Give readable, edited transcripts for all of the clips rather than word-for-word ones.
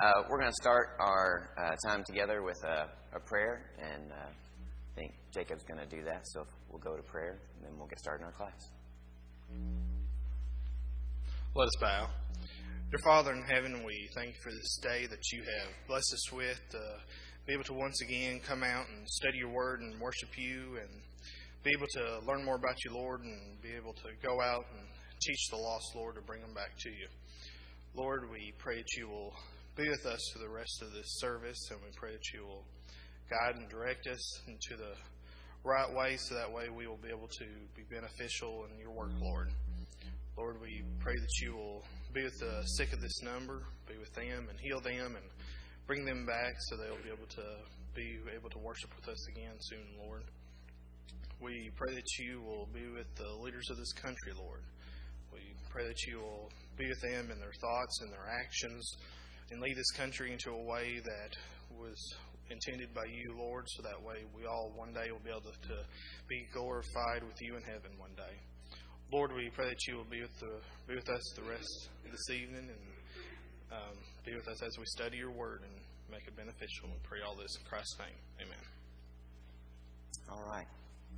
We're going to start our time together with a prayer, and I think Jacob's going to do that, so we'll go to prayer, and then we'll get started in our class. Let us bow. Dear Father in heaven, we thank you for this day that you have blessed us with, be able to once again come out and study your word and worship you, and be able to learn more about you, Lord, and be able to go out and teach the lost, Lord, to bring them back to you. Lord, we pray that you will be with us for the rest of this service, and we pray that you will guide and direct us into the right way, so that way we will be able to be beneficial in your work, Lord. Lord, we pray that you will be with the sick of this number, be with them and heal them and bring them back so they'll be able to worship with us again soon, Lord. We pray that you will be with the leaders of this country, Lord. We pray that you will be with them in their thoughts and their actions and lead this country into a way that was intended by you, Lord, so that way we all one day will be able to be glorified with you in heaven one day. Lord, we pray that you will be with us the rest of this evening, and be with us as we study your word and make it beneficial. We pray all this in Christ's name. Amen. All right.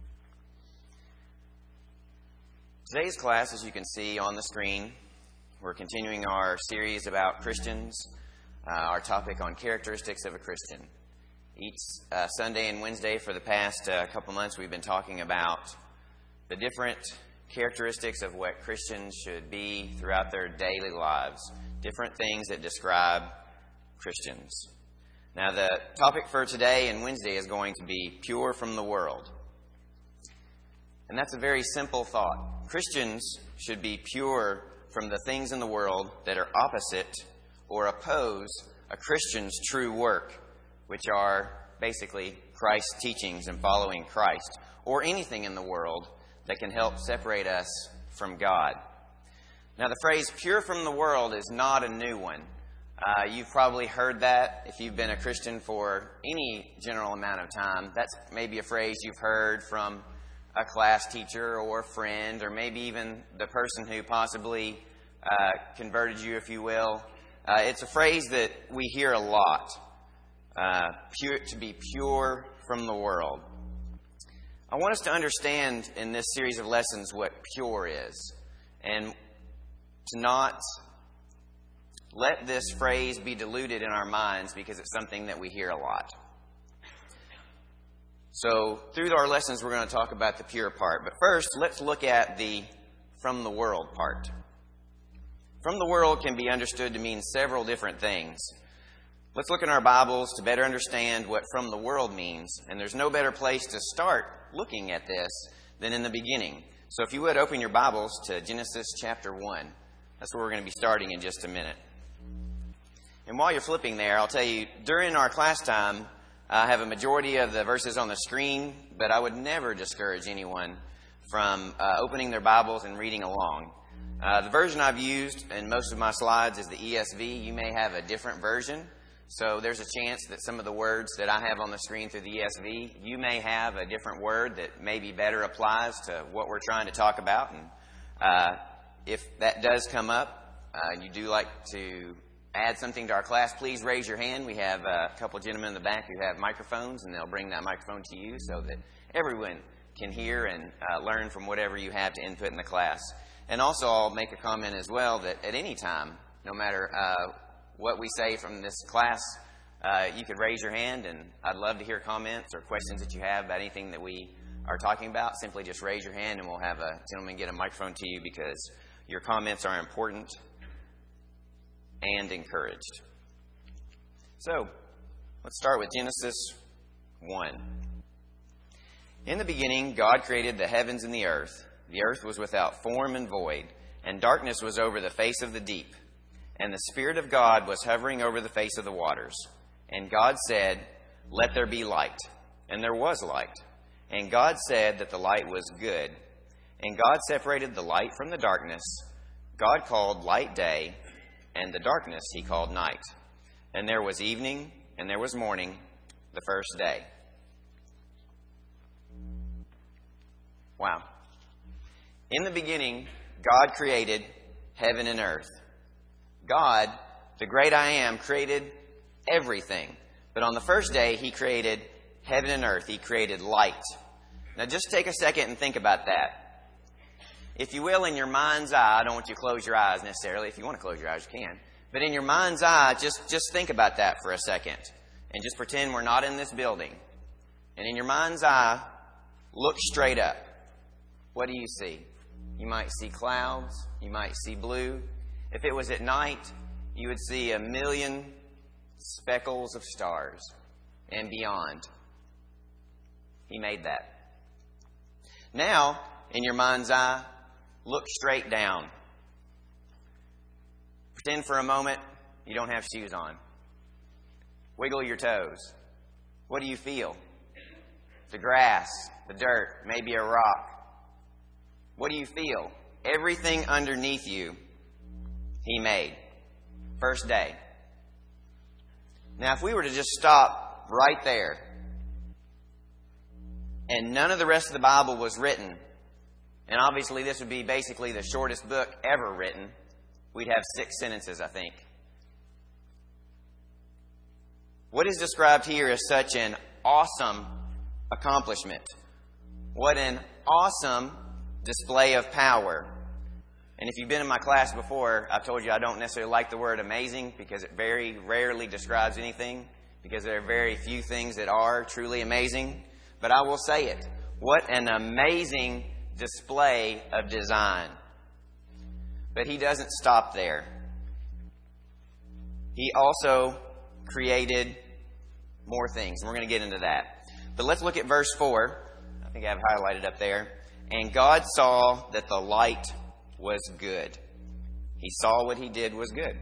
Today's class, as you can see on the screen, we're continuing our series about Christians, our topic on characteristics of a Christian. Each Sunday and Wednesday for the past couple months, we've been talking about the different characteristics of what Christians should be throughout their daily lives, different things that describe Christians. Now, the topic for today and Wednesday is going to be pure from the world. And that's a very simple thought. Christians should be pure from the things in the world that are opposite or oppose a Christian's true work, which are basically Christ's teachings and following Christ, or anything in the world that can help separate us from God. Now, the phrase pure from the world is not a new one. You've probably heard that if you've been a Christian for any general amount of time. That's maybe a phrase you've heard from a class teacher or a friend, or maybe even the person who possibly converted you, if you will. It's a phrase that we hear a lot, to be pure from the world. I want us to understand in this series of lessons what pure is, and to not let this phrase be diluted in our minds because it's something that we hear a lot. So through our lessons, we're going to talk about the pure part. But first, let's look at the from the world part. From the world can be understood to mean several different things. Let's look in our Bibles to better understand what from the world means. And there's no better place to start looking at this than in the beginning. So if you would, open your Bibles to Genesis chapter 1. That's where we're going to be starting in just a minute. And while you're flipping there, I'll tell you, during our class time, I have a majority of the verses on the screen, but I would never discourage anyone from opening their Bibles and reading along. The version I've used in most of my slides is the ESV. You may have a different version. So there's a chance that some of the words that I have on the screen through the ESV, you may have a different word that maybe better applies to what we're trying to talk about. And if that does come up, you do like to add something to our class, please raise your hand. We have a couple gentlemen in the back who have microphones, and they'll bring that microphone to you so that everyone can hear and learn from whatever you have to input in the class. And also, I'll make a comment as well that at any time, no matter what we say from this class, you could raise your hand, and I'd love to hear comments or questions that you have about anything that we are talking about. Simply just raise your hand, and we'll have a gentleman get a microphone to you, because your comments are important and encouraged. So, let's start with Genesis 1. In the beginning, God created the heavens and the earth. The earth was without form and void, and darkness was over the face of the deep. And the Spirit of God was hovering over the face of the waters. And God said, "Let there be light." And there was light. And God said that the light was good. And God separated the light from the darkness. God called light day, and the darkness he called night. And there was evening, and there was morning, the first day. Wow. In the beginning, God created heaven and earth. God the great I Am, created everything. But on the first day, he created heaven and earth. He created light. Now just take a second and think about that. If you will, in your mind's eye, I don't want you to close your eyes necessarily. If you want to close your eyes, you can. But in your mind's eye, just think about that for a second. And just pretend we're not in this building. And in your mind's eye, look straight up. What do you see? You might see clouds. You might see blue. If it was at night, you would see 1,000,000 speckles of stars and beyond. He made that. Now, in your mind's eye, look straight down. Pretend for a moment you don't have shoes on. Wiggle your toes. What do you feel? The grass, the dirt, maybe a rock. What do you feel? Everything underneath you, he made. First day. Now, if we were to just stop right there, and none of the rest of the Bible was written, and obviously this would be basically the shortest book ever written, we'd have 6 sentences, I think. What is described here is such an awesome accomplishment. What an awesome display of power. And if you've been in my class before, I've told you I don't necessarily like the word amazing because it very rarely describes anything, because there are very few things that are truly amazing. But I will say it. What an amazing display of design. But he doesn't stop there. He also created more things. We're going to get into that. But let's look at verse 4. I think I have highlighted up there. And God saw that the light was good. He saw what he did was good.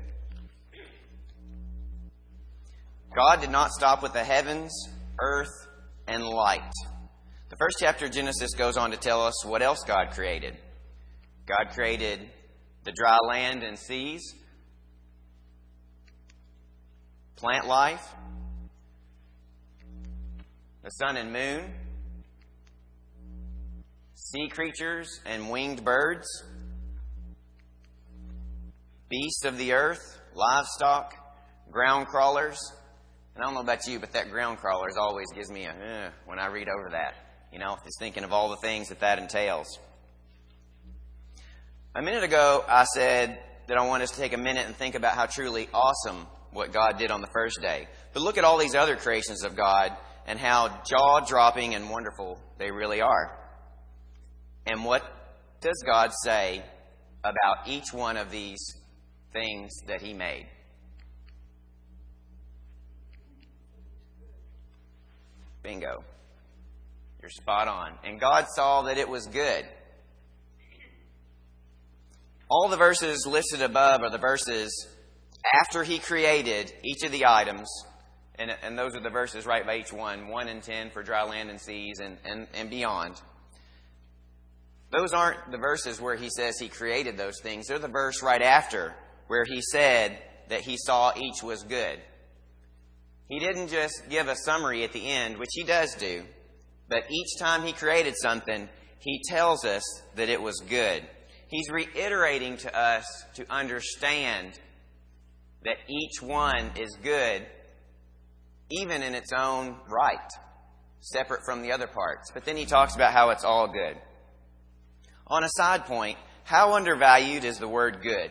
God did not stop with the heavens, earth, and light. The first chapter of Genesis goes on to tell us what else God created. God created the dry land and seas, plant life, the sun and moon, sea creatures and winged birds, beasts of the earth, livestock, ground crawlers. And I don't know about you, but that ground crawlers always gives me a when I read over that. You know, just thinking of all the things that entails. A minute ago, I said that I want us to take a minute and think about how truly awesome what God did on the first day. But look at all these other creations of God and how jaw-dropping and wonderful they really are. And what does God say about each one of these things that he made? Bingo. You're spot on. And God saw that it was good. All the verses listed above are the verses after he created each of the items. And those are the verses right by each one. 1 and 10 for dry land and seas and beyond. Those aren't the verses where he says he created those things. They're the verse right after where he said that he saw each was good. He didn't just give a summary at the end, which he does do. But each time he created something, he tells us that it was good. He's reiterating to us to understand that each one is good, even in its own right, separate from the other parts. But then he talks about how it's all good. On a side point, how undervalued is the word good?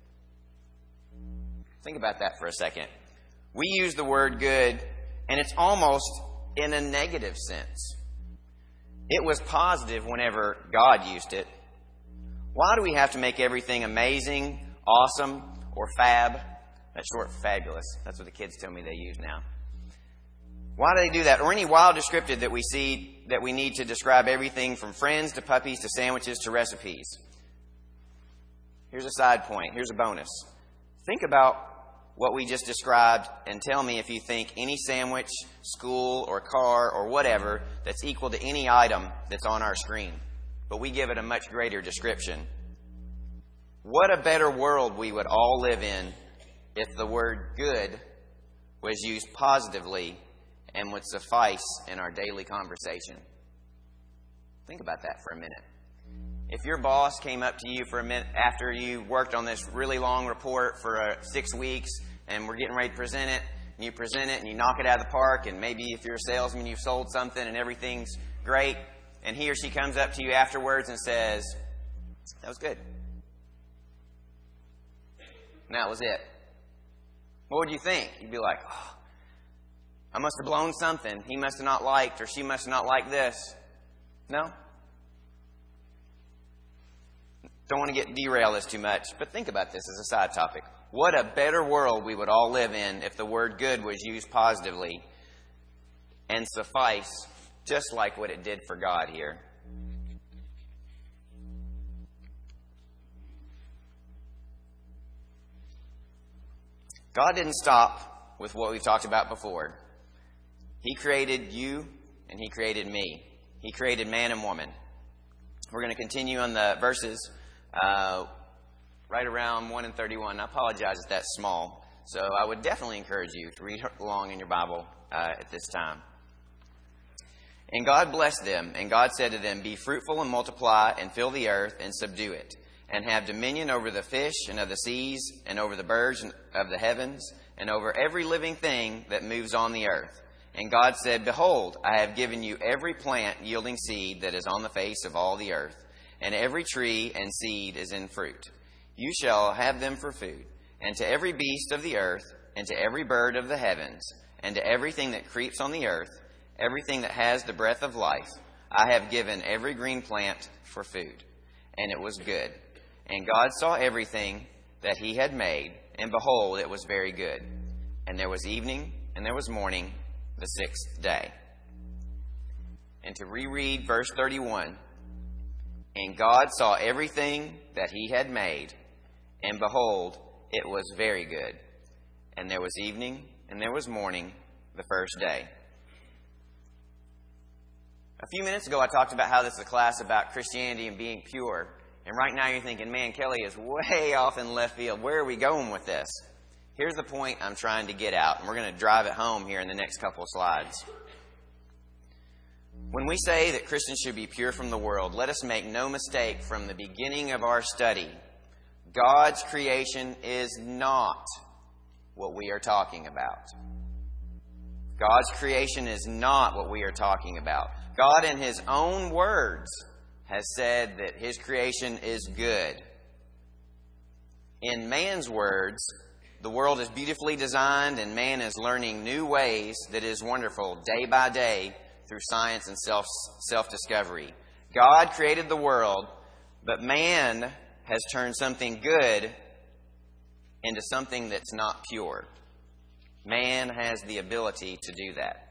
Think about that for a second. We use the word good, and it's almost in a negative sense. It was positive whenever God used it. Why do we have to make everything amazing, awesome, or fab? That's short for fabulous. That's what the kids tell me they use now. Why do they do that? Or any wild descriptive that we see that we need to describe everything from friends to puppies to sandwiches to recipes. Here's a side point. Here's a bonus. Think about what we just described and tell me if you think any sandwich, school, or car, or whatever that's equal to any item that's on our screen. But we give it a much greater description. What a better world we would all live in if the word good was used positively and would suffice in our daily conversation. Think about that for a minute. If your boss came up to you for a minute after you worked on this really long report for 6 weeks and we're getting ready to present it, and you present it, and you knock it out of the park, and maybe if you're a salesman, you've sold something, and everything's great, and he or she comes up to you afterwards and says, that was good. And that was it. What would you think? You'd be like, oh, I must have blown something. He must have not liked, or she must have not liked this. No? Don't want to get derailed this too much, but think about this as a side topic. What a better world we would all live in if the word good was used positively and suffice, just like what it did for God here. God didn't stop with what we've talked about before. He created you and He created me. He created man and woman. We're going to continue on the verses right around 1 and 31. I apologize if that's small. So I would definitely encourage you to read along in your Bible at this time. And God blessed them, and God said to them, be fruitful and multiply, and fill the earth, and subdue it, and have dominion over the fish and of the seas, and over the birds of the heavens, and over every living thing that moves on the earth. And God said, behold, I have given you every plant yielding seed that is on the face of all the earth, and every tree and seed is in fruit. You shall have them for food, and to every beast of the earth, and to every bird of the heavens, and to everything that creeps on the earth, everything that has the breath of life, I have given every green plant for food. And it was good. And God saw everything that He had made, and behold, it was very good. And there was evening, and there was morning, the sixth day. And to reread verse 31, and God saw everything that He had made, and behold, it was very good. And there was evening, and there was morning, the first day. A few minutes ago, I talked about how this is a class about Christianity and being pure. And right now you're thinking, man, Kelly is way off in left field. Where are we going with this? Here's the point I'm trying to get out, and we're going to drive it home here in the next couple of slides. When we say that Christians should be pure from the world, let us make no mistake from the beginning of our study. God's creation is not what we are talking about. God's creation is not what we are talking about. God, in His own words, has said that His creation is good. In man's words, the world is beautifully designed and man is learning new ways that is wonderful day by day through science and self-discovery. God created the world, but man has turned something good into something that's not pure. Man has the ability to do that.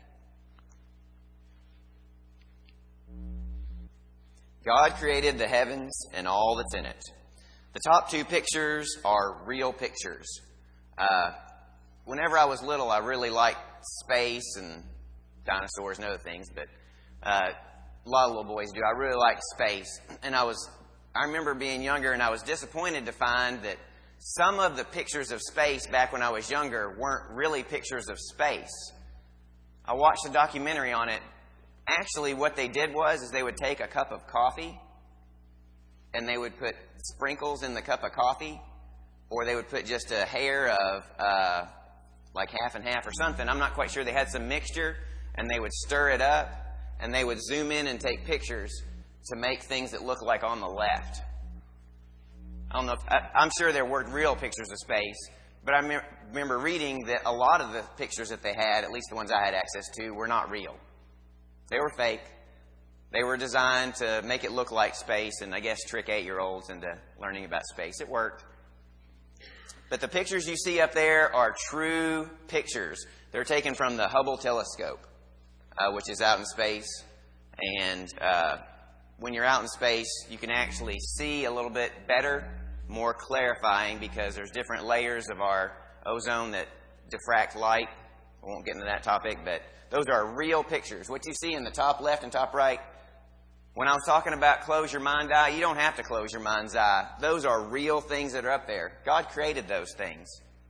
God created the heavens and all that's in it. The top two pictures are real pictures. Whenever I was little, I really liked space and dinosaurs and other things, but a lot of little boys do. I really liked space. And I remember being younger, and I was disappointed to find that some of the pictures of space back when I was younger weren't really pictures of space. I watched a documentary on it. Actually, what they did is they would take a cup of coffee and they would put sprinkles in the cup of coffee, or they would put just a hair of like half and half or something. I'm not quite sure. They had some mixture and they would stir it up and they would zoom in and take pictures to make things that look like on the left. I don't know. I'm sure there weren't real pictures of space, but I remember reading that a lot of the pictures that they had, at least the ones I had access to, were not real. They were fake. They were designed to make it look like space and, I guess, trick 8-year-olds into learning about space. It worked. But the pictures you see up there are true pictures. They're taken from the Hubble telescope, which is out in space. And when you're out in space, you can actually see a little bit better, more clarifying, because there's different layers of our ozone that diffract light. I won't get into that topic, but those are real pictures. What you see in the top left and top right, when I was talking about close your mind's eye, you don't have to close your mind's eye. Those are real things that are up there. God created those things.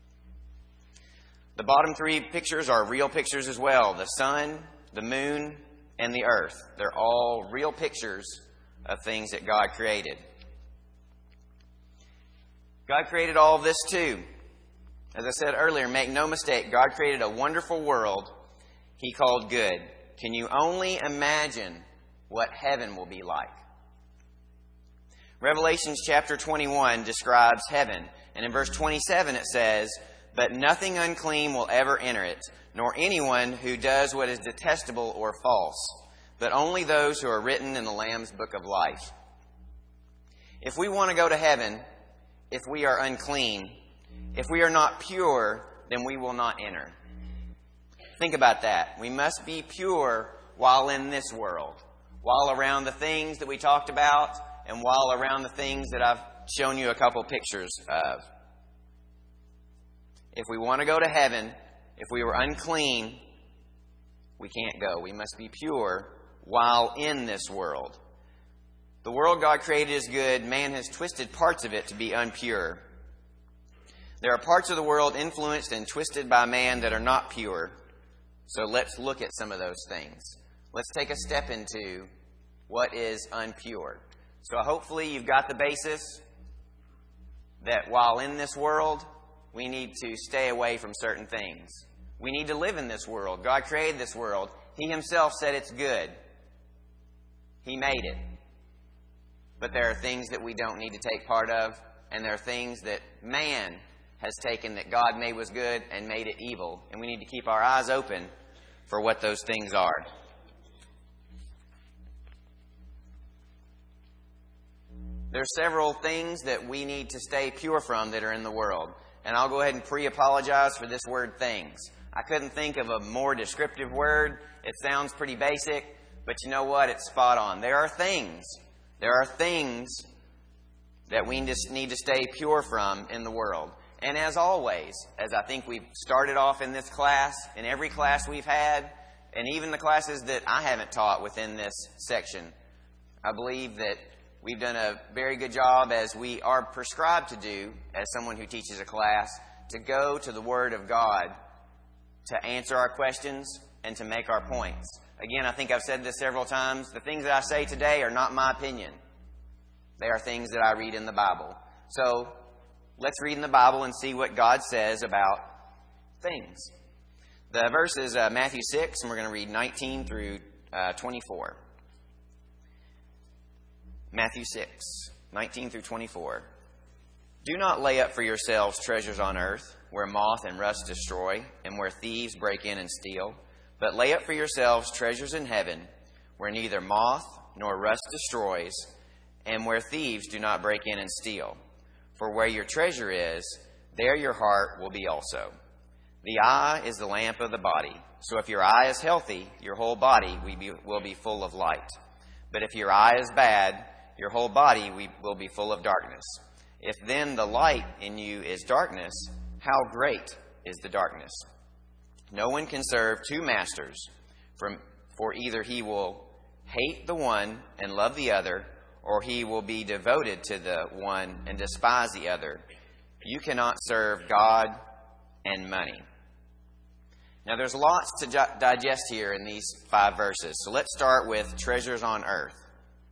The bottom three pictures are real pictures as well. The sun, the moon, and the earth. They're all real pictures of things that God created. God created all of this too. As I said earlier, make no mistake, God created a wonderful world He called good. Can you only imagine what heaven will be like? Revelation chapter 21 describes heaven, and in verse 27 it says, "But nothing unclean will ever enter it, nor anyone who does what is detestable or false, but only those who are written in the Lamb's book of life." If we want to go to heaven, if we are unclean, if we are not pure, then we will not enter. Think about that. We must be pure while in this world, while around the things that we talked about, and while around the things that I've shown you a couple pictures of. If we want to go to heaven, if we were unclean, we can't go. We must be pure while in this world. The world God created is good. Man has twisted parts of it to be impure. There are parts of the world influenced and twisted by man that are not pure. So let's look at some of those things. Let's take a step into what is impure. So hopefully you've got the basis that while in this world, we need to stay away from certain things. We need to live in this world. God created this world. He Himself said it's good. He made it. But there are things that we don't need to take part of, and there are things that man has taken that God made was good and made it evil. And we need to keep our eyes open for what those things are. There are several things that we need to stay pure from that are in the world. And I'll go ahead and pre-apologize for this word things. I couldn't think of a more descriptive word. It sounds pretty basic, but you know what? It's spot on. There are things. There are things that we just need to stay pure from in the world. And as always, as I think we've started off in this class, in every class we've had, and even the classes that I haven't taught within this section, I believe that we've done a very good job, as we are prescribed to do as someone who teaches a class, to go to the Word of God to answer our questions and to make our points. Again, I think I've said this several times. The things that I say today are not my opinion. They are things that I read in the Bible. So let's read in the Bible and see what God says about things. The verse is Matthew 6, and we're going to read 19 through 24. Matthew 6, 19 through 24. "Do not lay up for yourselves treasures on earth, where moth and rust destroy, and where thieves break in and steal. But lay up for yourselves treasures in heaven, where neither moth nor rust destroys, and where thieves do not break in and steal. For where your treasure is, there your heart will be also. The eye is the lamp of the body. So if your eye is healthy, your whole body will be full of light. But if your eye is bad, your whole body will be full of darkness. If then the light in you is darkness, how great is the darkness? No one can serve two masters, for either he will hate the one and love the other, or he will be devoted to the one and despise the other. You cannot serve God and money." Now there's lots to digest here in these 5 verses. So let's start with treasures on earth.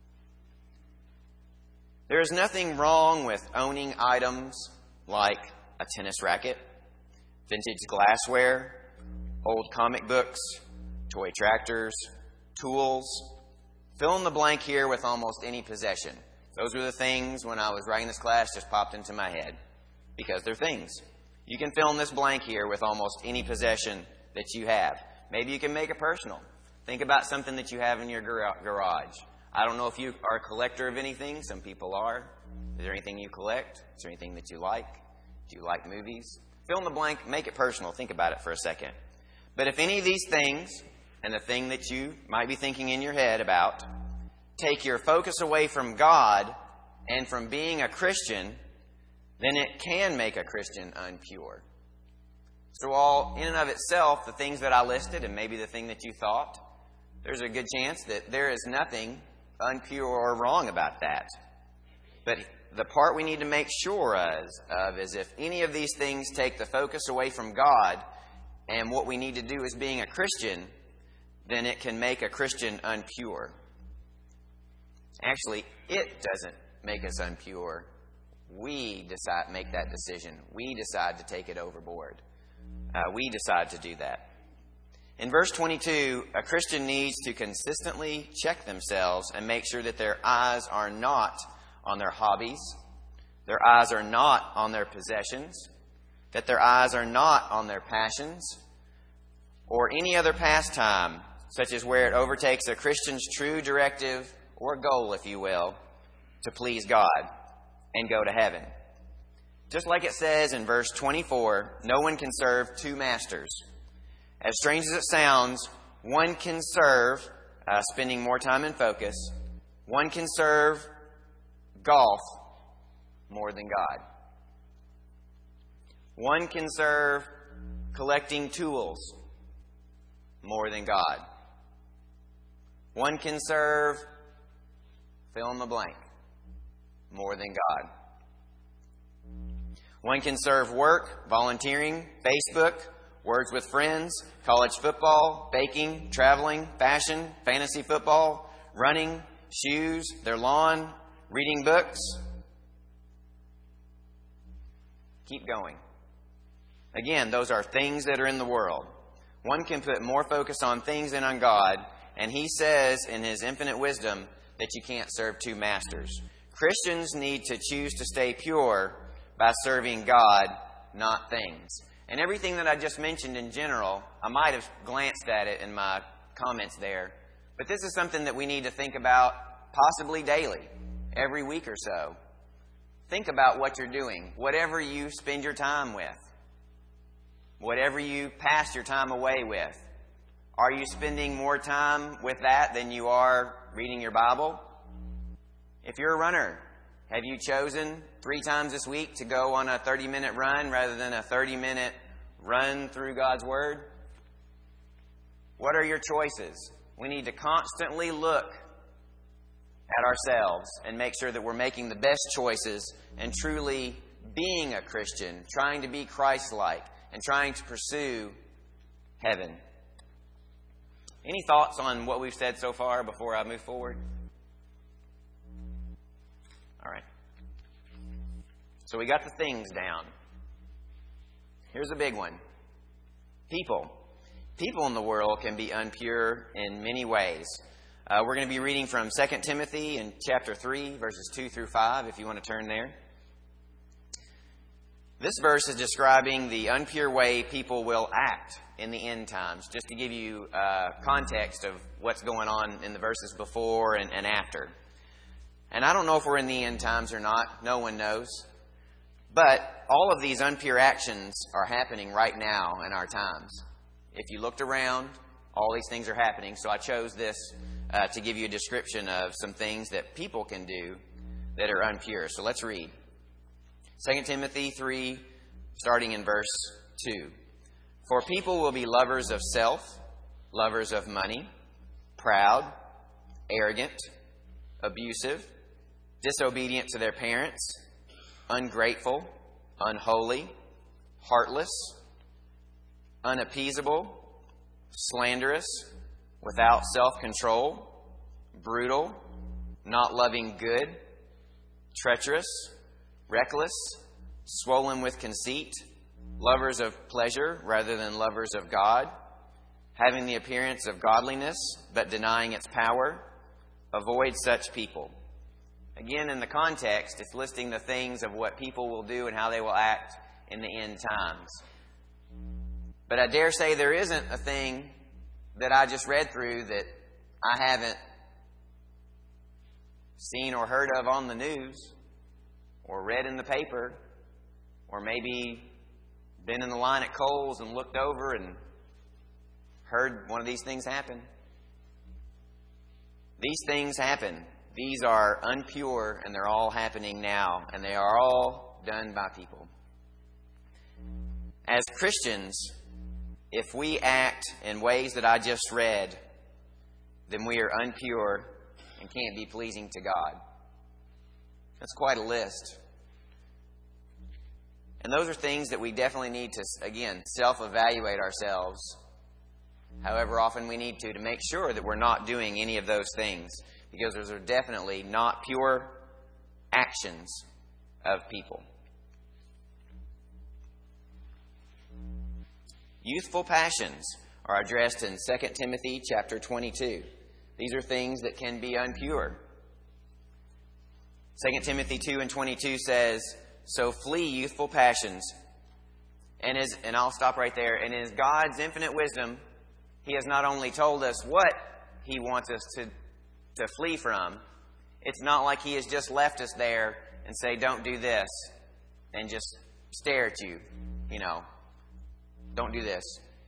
There is nothing wrong with owning items like a tennis racket, vintage glassware, old comic books, toy tractors, tools. Fill in the blank here with almost any possession. Those were the things, when I was writing this class, just popped into my head, because they're things. You can fill in this blank here with almost any possession that you have. Maybe you can make it personal. Think about something that you have in your garage. I don't know if you are a collector of anything. Some people are. Is there anything you collect? Is there anything that you like? Do you like movies? Fill in the blank. Make it personal. Think about it for a second. But if any of these things, and the thing that you might be thinking in your head about, take your focus away from God and from being a Christian, then it can make a Christian impure. So all in and of itself, the things that I listed, and maybe the thing that you thought, there's a good chance that there is nothing impure or wrong about that. But the part we need to make sure of is if any of these things take the focus away from God, and what we need to do is being a Christian, then it can make a Christian impure. Actually, it doesn't make us impure. we make that decision. We decide to take it overboard. We decide to do that. In verse 22, a Christian needs to consistently check themselves and make sure that their eyes are not on their hobbies, their eyes are not on their possessions, that their eyes are not on their passions, or any other pastime, such as where it overtakes a Christian's true directive or goal, if you will, to please God and go to heaven. Just like it says in verse 24, no one can serve two masters. As strange as it sounds, one can serve, spending more time in focus. One can serve golf more than God. One can serve collecting tools more than God. One can serve fill in the blank more than God. One can serve work, volunteering, Facebook, words with friends, college football, baking, traveling, fashion, fantasy football, running, shoes, their lawn, reading books. Keep going. Again, those are things that are in the world. One can put more focus on things than on God, and He says in His infinite wisdom that you can't serve two masters. Christians need to choose to stay pure by serving God, not things. And everything that I just mentioned in general, I might have glanced at it in my comments there, but this is something that we need to think about possibly daily, every week or so. Think about what you're doing, whatever you spend your time with, whatever you pass your time away with. Are you spending more time with that than you are reading your Bible? If you're a runner, have you chosen 3 times this week to go on a 30-minute run rather than a 30-minute run through God's Word? What are your choices? We need to constantly look at ourselves and make sure that we're making the best choices and truly being a Christian, trying to be Christ-like, and trying to pursue heaven. Any thoughts on what we've said so far before I move forward? All right. So we got the things down. Here's a big one. People. People in the world can be impure in many ways. We're going to be reading from 2 Timothy in chapter 3, verses 2 through 5, if you want to turn there. This verse is describing the impure way people will act in the end times, just to give you context of what's going on in the verses before and after. And I don't know if we're in the end times or not. No one knows. But all of these impure actions are happening right now in our times. If you looked around, all these things are happening. So I chose this to give you a description of some things that people can do that are impure. So let's read. 2 Timothy 3, starting in verse 2. For people will be lovers of self, lovers of money, proud, arrogant, abusive, disobedient to their parents, ungrateful, unholy, heartless, unappeasable, slanderous, without self-control, brutal, not loving good, treacherous, reckless, swollen with conceit, lovers of pleasure rather than lovers of God, having the appearance of godliness but denying its power. Avoid such people. Again, in the context, it's listing the things of what people will do and how they will act in the end times. But I dare say there isn't a thing that I just read through that I haven't seen or heard of on the news, or read in the paper, or maybe been in the line at Kohl's and looked over and heard one of these things happen. These things happen. These are impure, and they're all happening now, and they are all done by people. As Christians, if we act in ways that I just read, then we are impure and can't be pleasing to God. That's quite a list. And those are things that we definitely need to, again, self-evaluate ourselves however often we need to make sure that we're not doing any of those things, because those are definitely not pure actions of people. Youthful passions are addressed in 2 Timothy chapter 22. These are things that can be unpure. 2 Timothy 2 and 22 says, "So flee youthful passions." And I'll stop right there. And in God's infinite wisdom, He has not only told us what He wants us to flee from. It's not like He has just left us there and say, "Don't do this," and just stare at you. Don't do this.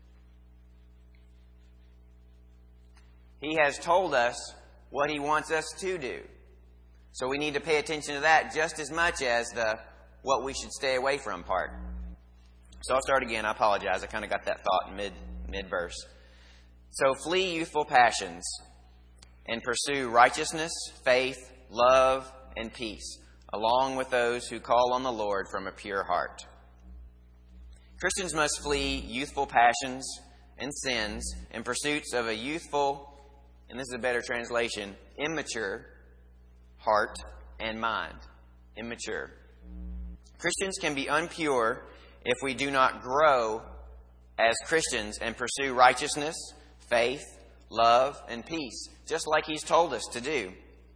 He has told us what He wants us to do. So we need to pay attention to that just as much as the what we should stay away from part. So I'll start again. I apologize. I kind of got that thought mid-verse. So flee youthful passions and pursue righteousness, faith, love, and peace, along with those who call on the Lord from a pure heart. Christians must flee youthful passions and sins in pursuits of a youthful, and this is a better translation, immature heart and mind. Immature. Christians can be unpure if we do not grow as Christians and pursue righteousness, faith, love, and peace, just like He's told us to do.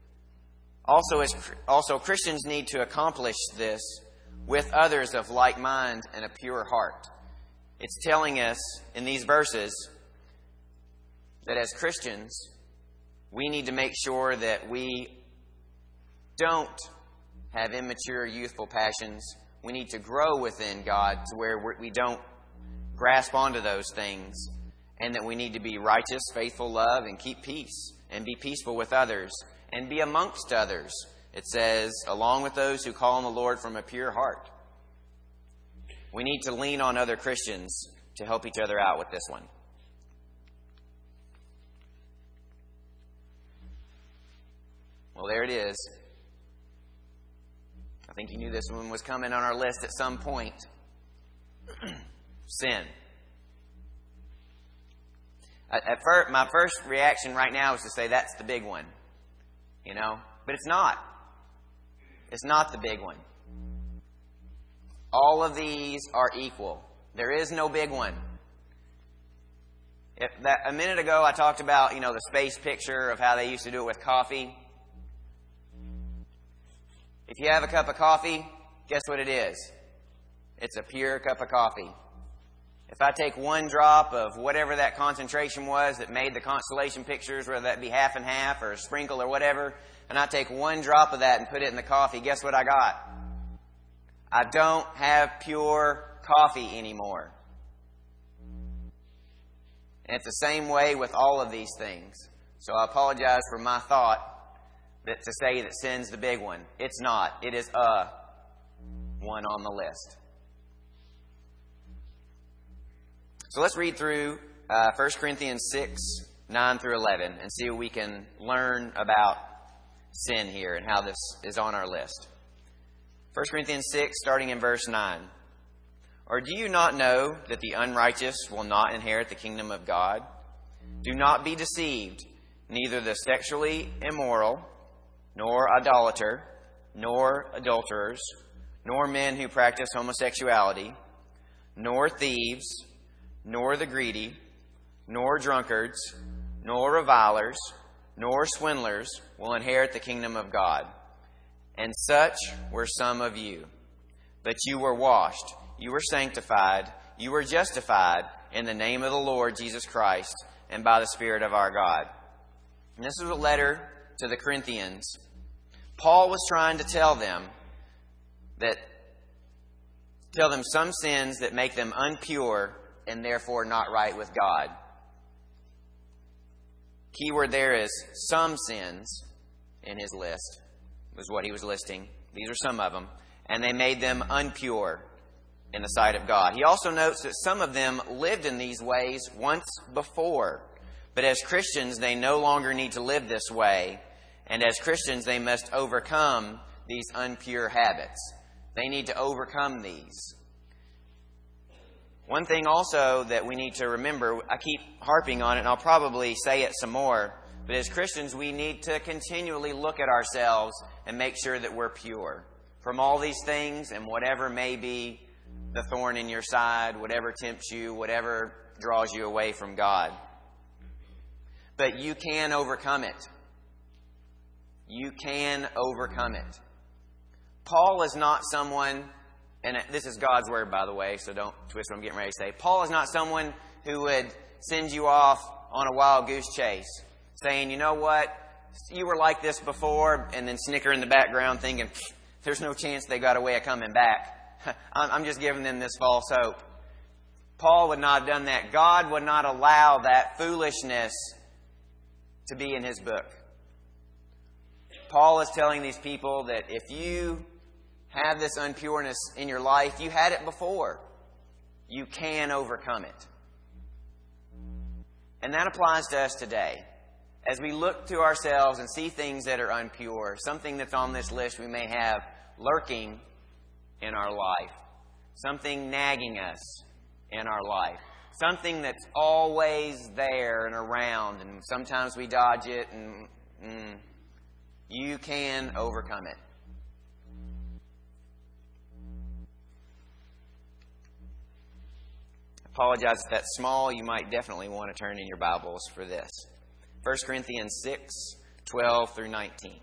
Also, Christians need to accomplish this with others of like mind and a pure heart. It's telling us in these verses that as Christians, we need to make sure that we don't have immature, youthful passions. We need to grow within God to where we don't grasp onto those things, and that we need to be righteous, faithful, love, and keep peace, and be peaceful with others, and be amongst others. It says, along with those who call on the Lord from a pure heart. We need to lean on other Christians to help each other out with this one. Well, there it is. I think you knew this one was coming on our list at some point. Sin. My first reaction right now is to say that's the big one. But it's not. It's not the big one. All of these are equal. There is no big one. A minute ago I talked about, the space picture of how they used to do it with coffee. If you have a cup of coffee, guess what it is? It's a pure cup of coffee. If I take one drop of whatever that concentration was that made the constellation pictures, whether that be half and half or a sprinkle or whatever, and I take one drop of that and put it in the coffee, guess what I got? I don't have pure coffee anymore. And it's the same way with all of these things. So I apologize for my thought to say that sin's the big one. It's not. It is one on the list. So let's read through 1 Corinthians 6, 9 through 11, and see if we can learn about sin here and how this is on our list. 1 Corinthians 6, starting in verse 9. Or do you not know that the unrighteous will not inherit the kingdom of God? Do not be deceived. Neither the sexually immoral, nor idolater, nor adulterers, nor men who practice homosexuality, nor thieves, nor the greedy, nor drunkards, nor revilers, nor swindlers will inherit the kingdom of God. And such were some of you. But you were washed, you were sanctified, you were justified in the name of the Lord Jesus Christ and by the Spirit of our God. And this is a letter to the Corinthians. Paul was trying to tell them some sins that make them impure and therefore not right with God. Keyword there is some sins in his list, was what he was listing. These are some of them. And they made them impure in the sight of God. He also notes that some of them lived in these ways once before. But as Christians, they no longer need to live this way. And as Christians, they must overcome these impure habits. They need to overcome these. One thing also that we need to remember, I keep harping on it, and I'll probably say it some more, but as Christians, we need to continually look at ourselves and make sure that we're pure. from all these things and whatever may be the thorn in your side, whatever tempts you, whatever draws you away from God. But you can overcome it. You can overcome it. Paul is not someone, and this is God's word, by the way, so don't twist what I'm getting ready to say. Paul is not someone who would send you off on a wild goose chase, saying, you know what, you were like this before, and then snicker in the background thinking, there's no chance they got a way of coming back. I'm just giving them this false hope. Paul would not have done that. God would not allow that foolishness to be in his book. Paul is telling these people that if you have this unpureness in your life, you had it before. You can overcome it. And that applies to us today. As we look to ourselves and see things that are unpure, something that's on this list we may have lurking in our life, something nagging us in our life, something that's always there and around, and sometimes we dodge it, and you can overcome it. Apologize if that's small. You might definitely want to turn in your Bibles for this. 1 Corinthians 6, 12 through 19.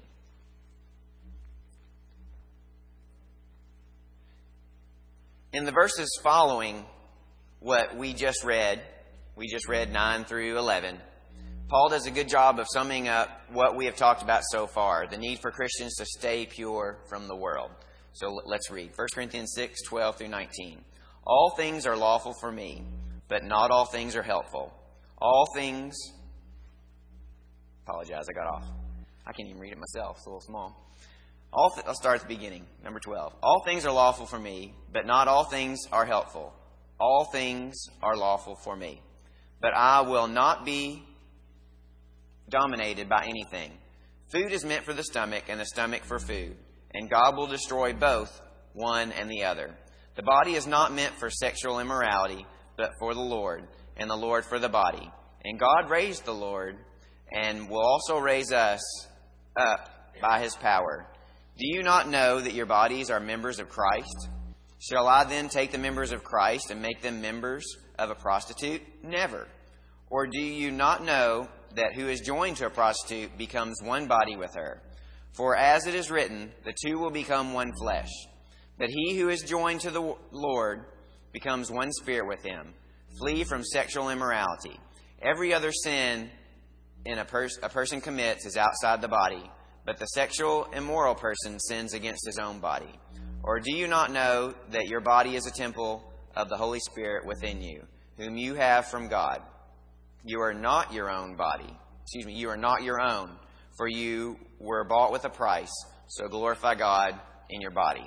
In the verses following what we just read 9 through 11, Paul does a good job of summing up what we have talked about so far, the need for Christians to stay pure from the world. So let's read 1 Corinthians 6, 12 through 19. All things are lawful for me, but not all things are helpful. All things... Apologize, I got off. I can't even read it myself. It's a little small. I'll start at the beginning. Number 12. All things are lawful for me, but not all things are helpful. All things are lawful for me, but I will not be dominated by anything. Food is meant for the stomach, and the stomach for food, and God will destroy both, one and the other. The body is not meant for sexual immorality, but for the Lord, and the Lord for the body. And God raised the Lord, and will also raise us up by His power. Do you not know that your bodies are members of Christ? Shall I then take the members of Christ and make them members of a prostitute? Never. Or do you not know that who is joined to a prostitute becomes one body with her? For as it is written, the two will become one flesh. But he who is joined to the Lord becomes one spirit with him. Flee from sexual immorality. Every other sin a person commits is outside the body, but the sexual immoral person sins against his own body. Or do you not know that your body is a temple of the Holy Spirit within you, whom you have from God? You are not your own body. You are not your own, for you were bought with a price, so glorify God in your body.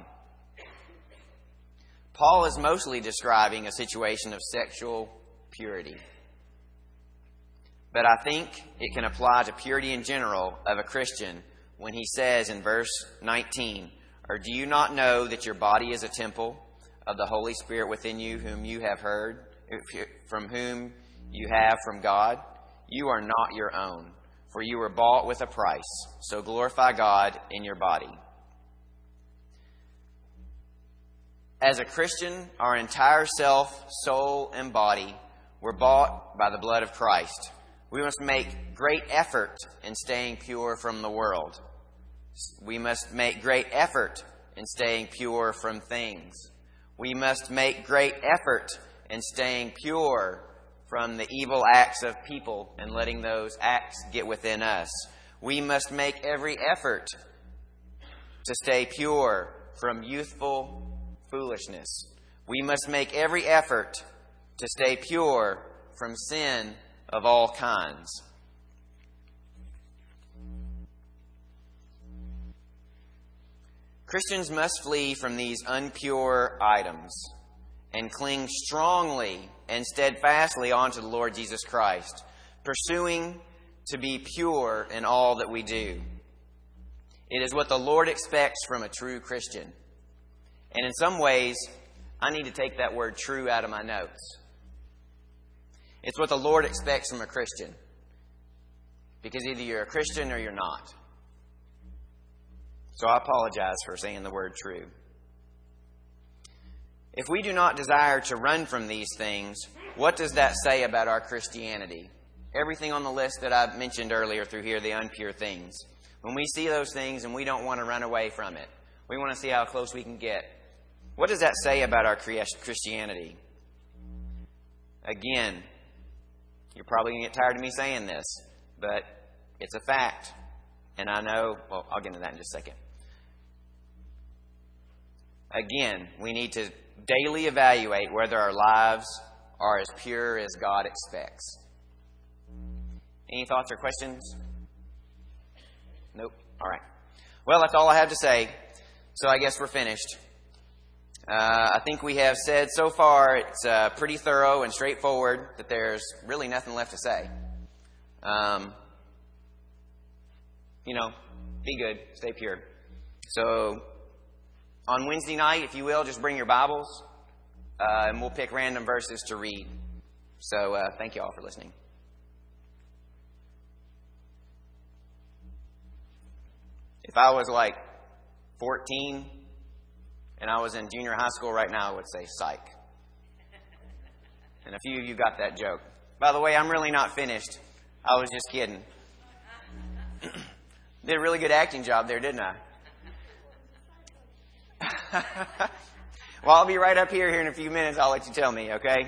Paul is mostly describing a situation of sexual purity. But I think it can apply to purity in general of a Christian when he says in verse 19, or do you not know that your body is a temple of the Holy Spirit within you, whom you have heard, from whom you have from God? You are not your own, for you were bought with a price. So glorify God in your body. As a Christian, our entire self, soul, and body were bought by the blood of Christ. We must make great effort in staying pure from the world. We must make great effort in staying pure from things. We must make great effort in staying pure from the evil acts of people and letting those acts get within us. We must make every effort to stay pure from youthful foolishness. We must make every effort to stay pure from sin of all kinds. Christians must flee from these unpure items and cling strongly and steadfastly onto the Lord Jesus Christ, pursuing to be pure in all that we do. It is what the Lord expects from a true Christian. And in some ways, I need to take that word true out of my notes. It's what the Lord expects from a Christian. Because either you're a Christian or you're not. So I apologize for saying the word true. If we do not desire to run from these things, what does that say about our Christianity? Everything on the list that I mentioned earlier through here, the unpure things. When we see those things and we don't want to run away from it, we want to see how close we can get. What does that say about our Christianity? Again, you're probably going to get tired of me saying this, but it's a fact. And I know, well, I'll get into that in just a second. Again, we need to daily evaluate whether our lives are as pure as God expects. Any thoughts or questions? Nope. All right. Well, that's all I have to say. So I guess we're finished. I think we have said so far it's pretty thorough and straightforward that there's really nothing left to say. Be good. Stay pure. So on Wednesday night, if you will, just bring your Bibles and we'll pick random verses to read. So thank you all for listening. If I was like 14 and I was in junior high school right now, I would say psych. And a few of you got that joke. By the way, I'm really not finished. I was just kidding. Did a really good acting job there, didn't I? Well, I'll be right up here in a few minutes. I'll let you tell me, okay?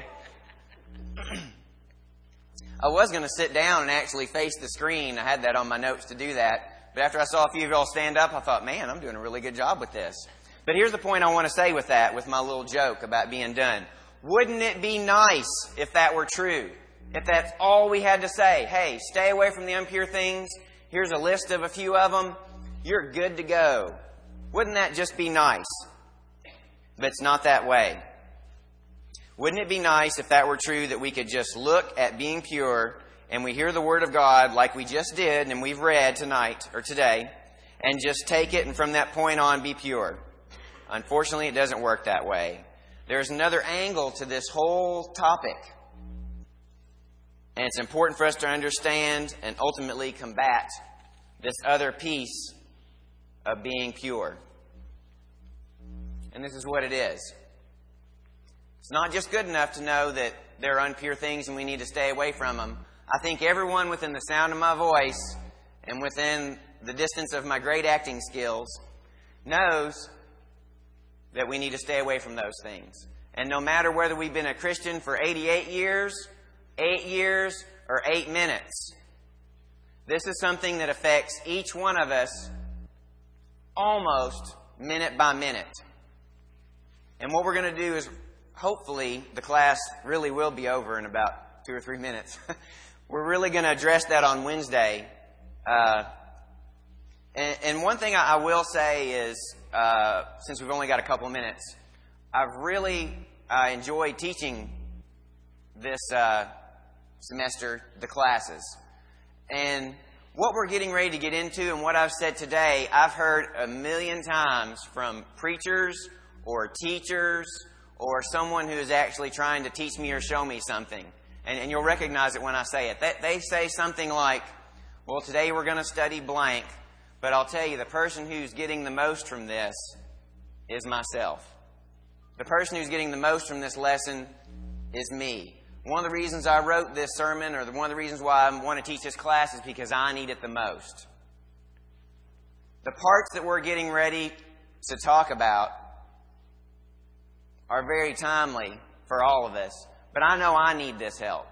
I was going to sit down and actually face the screen. I had that on my notes to do that. But after I saw a few of y'all stand up, I thought, man, I'm doing a really good job with this. But here's the point I want to say with that, with my little joke about being done. Wouldn't it be nice if that were true? If that's all we had to say. Hey, stay away from the impure things. Here's a list of a few of them. You're good to go. Wouldn't that just be nice? But it's not that way. Wouldn't it be nice if that were true, that we could just look at being pure and we hear the Word of God like we just did and we've read tonight or today and just take it and from that point on be pure? Unfortunately, it doesn't work that way. There's another angle to this whole topic. And it's important for us to understand and ultimately combat this other piece of being pure. And this is what it is. It's not just good enough to know that there are impure things and we need to stay away from them. I think everyone within the sound of my voice and within the distance of my great acting skills knows that we need to stay away from those things. And no matter whether we've been a Christian for 88 years, 8 years, or 8 minutes, this is something that affects each one of us almost minute by minute. And what we're going to do is, hopefully, the class really will be over in about 2 or 3 minutes. We're really going to address that on Wednesday. And one thing I will say is, since we've only got a couple of minutes, I've really enjoyed teaching this semester, the classes. And what we're getting ready to get into and what I've said today, I've heard a million times from preachers or teachers or someone who is actually trying to teach me or show me something. And you'll recognize it when I say it. They say something like, well, today we're going to study blank, but I'll tell you, the person who's getting the most from this is myself. The person who's getting the most from this lesson is me. One of the reasons I wrote this sermon, or one of the reasons why I want to teach this class, is because I need it the most. The parts that we're getting ready to talk about are very timely for all of us. But I know I need this help.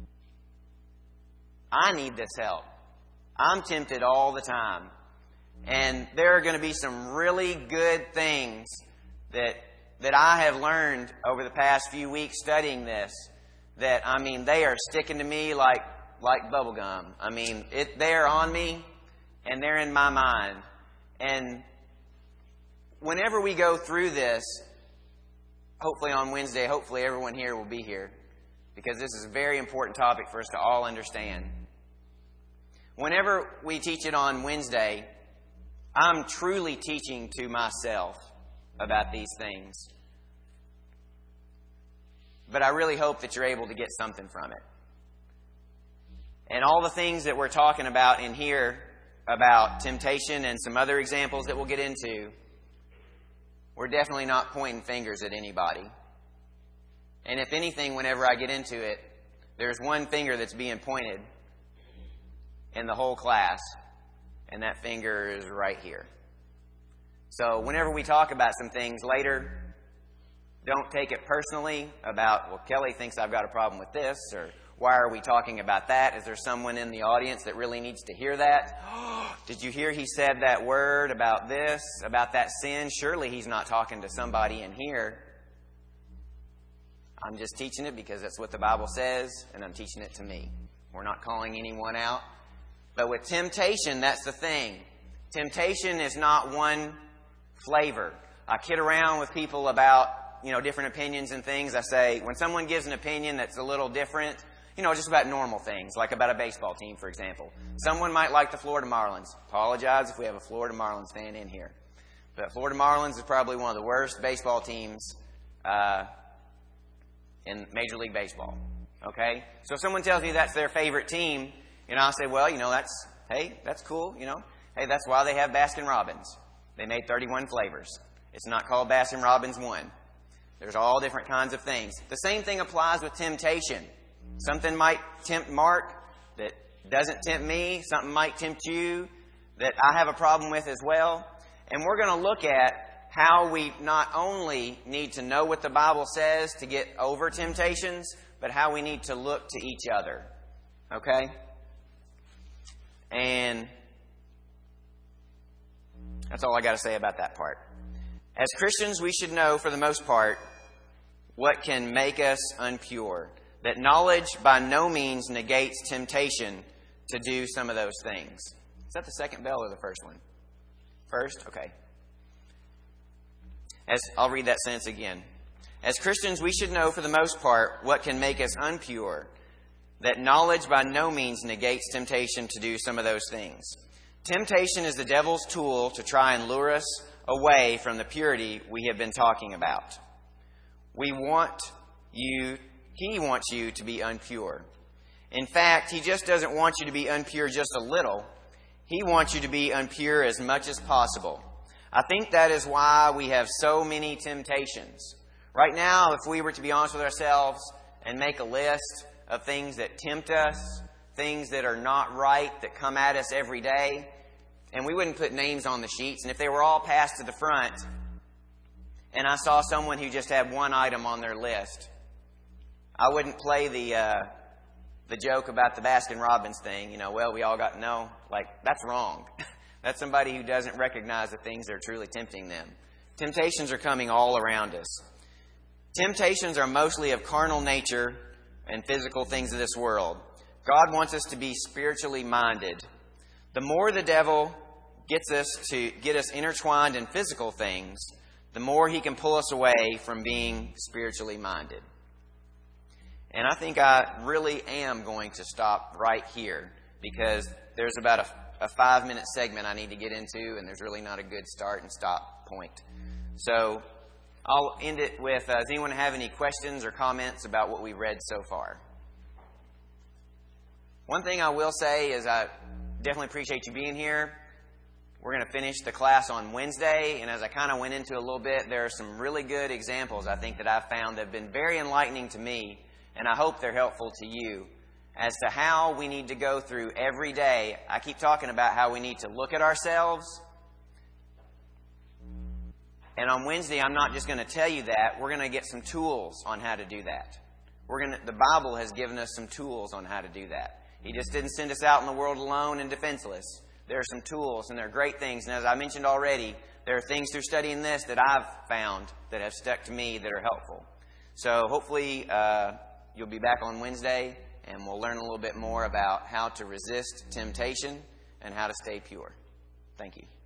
I need this help. I'm tempted all the time. And there are going to be some really good things that I have learned over the past few weeks studying this. That, they are sticking to me like bubble gum. They're on me and they're in my mind. And whenever we go through this, hopefully on Wednesday, hopefully everyone here will be here, because this is a very important topic for us to all understand. Whenever we teach it on Wednesday, I'm truly teaching to myself about these things. But I really hope that you're able to get something from it. And all the things that we're talking about in here about temptation and some other examples that we'll get into, we're definitely not pointing fingers at anybody. And if anything, whenever I get into it, there's one finger that's being pointed in the whole class, and that finger is right here. So whenever we talk about some things later, don't take it personally about, well, Kelly thinks I've got a problem with this, or why are we talking about that? Is there someone in the audience that really needs to hear that? Did you hear he said that word about this, about that sin? Surely he's not talking to somebody in here. I'm just teaching it because that's what the Bible says, and I'm teaching it to me. We're not calling anyone out. But with temptation, that's the thing. Temptation is not one flavor. I kid around with people about, different opinions and things. I say, when someone gives an opinion that's a little different, just about normal things, like about a baseball team, for example. Someone might like the Florida Marlins. Apologize if we have a Florida Marlins fan in here. But Florida Marlins is probably one of the worst baseball teams in Major League Baseball. Okay? So if someone tells you that's their favorite team, I'll say, well, that's cool, Hey, that's why they have Baskin-Robbins. They made 31 flavors. It's not called Baskin-Robbins 1. There's all different kinds of things. The same thing applies with temptation. Something might tempt Mark that doesn't tempt me. Something might tempt you that I have a problem with as well. And we're going to look at how we not only need to know what the Bible says to get over temptations, but how we need to look to each other. Okay? And that's all I got to say about that part. As Christians, we should know, for the most part, what can make us unpure. That knowledge by no means negates temptation to do some of those things. Is that the second bell or the first one? First? Okay. I'll read that sentence again. As Christians, we should know, for the most part, what can make us unpure. That knowledge by no means negates temptation to do some of those things. Temptation is the devil's tool to try and lure us away from the purity we have been talking about. He wants you to be unpure. In fact, he just doesn't want you to be unpure just a little. He wants you to be unpure as much as possible. I think that is why we have so many temptations. Right now, if we were to be honest with ourselves and make a list of things that tempt us, things that are not right, that come at us every day, and we wouldn't put names on the sheets, and if they were all passed to the front, and I saw someone who just had one item on their list, I wouldn't play the joke about the Baskin-Robbins thing. Well, we all got, no, that's wrong. That's somebody who doesn't recognize the things that are truly tempting them. Temptations are coming all around us. Temptations are mostly of carnal nature and physical things of this world. God wants us to be spiritually minded. The more the devil gets us to get us intertwined in physical things, the more he can pull us away from being spiritually minded. And I think I really am going to stop right here because there's about a 5-minute segment I need to get into, and there's really not a good start and stop point. So I'll end it with, does anyone have any questions or comments about what we've read so far? One thing I will say is I definitely appreciate you being here. We're going to finish the class on Wednesday, and as I kind of went into a little bit, there are some really good examples I think that I've found that have been very enlightening to me, and I hope they're helpful to you as to how we need to go through every day. I keep talking about how we need to look at ourselves. And on Wednesday, I'm not just going to tell you that. We're going to get some tools on how to do that. The Bible has given us some tools on how to do that. He just didn't send us out in the world alone and defenseless. There are some tools, and they're great things. And as I mentioned already, there are things through studying this that I've found that have stuck to me that are helpful. So hopefully you'll be back on Wednesday, and we'll learn a little bit more about how to resist temptation and how to stay pure. Thank you.